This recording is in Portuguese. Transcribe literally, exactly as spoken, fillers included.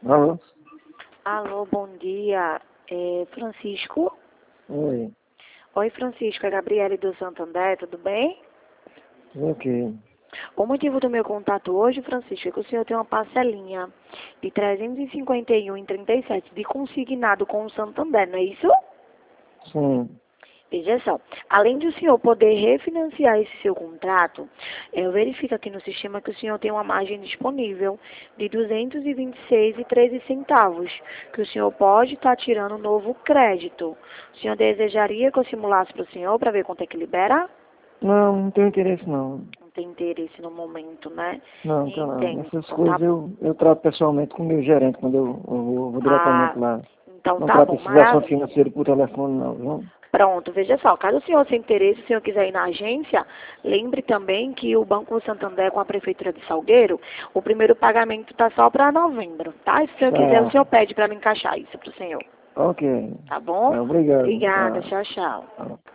Alô? Alô, bom dia. É Francisco? Oi. Oi, Francisco, é Gabriele do Santander, tudo bem? Ok. O motivo do meu contato hoje, Francisco, é que o senhor tem uma parcelinha de trezentos e cinquenta e um vírgula trinta e sete de consignado com o Santander, não é isso? Sim. Veja só, além de o senhor poder refinanciar esse seu contrato, eu verifico aqui no sistema que o senhor tem uma margem disponível de duzentos e vinte e seis reais e treze centavos, que o senhor pode estar tirando um novo crédito. O senhor desejaria que eu simulasse para o senhor para ver quanto é que libera? Não, não tenho interesse não. Não tem interesse no momento, né? Não, tá não. Entendo. Essas Então coisas tá, eu, eu trato pessoalmente com o meu gerente quando eu, eu vou, vou diretamente ah, lá. então Não tá trato bom, esses assuntos maravilha. financeiros por telefone não, viu? Pronto, veja só, caso o senhor tenha interesse, se o senhor quiser ir na agência, lembre também que o Banco Santander com a Prefeitura de Salgueiro, o primeiro pagamento está só para novembro, tá? E se o senhor quiser, o senhor Certo. pede para me encaixar isso para o senhor, Ok. tá bom? Tá, obrigado. Obrigada, Tá. tchau, tchau. Tá.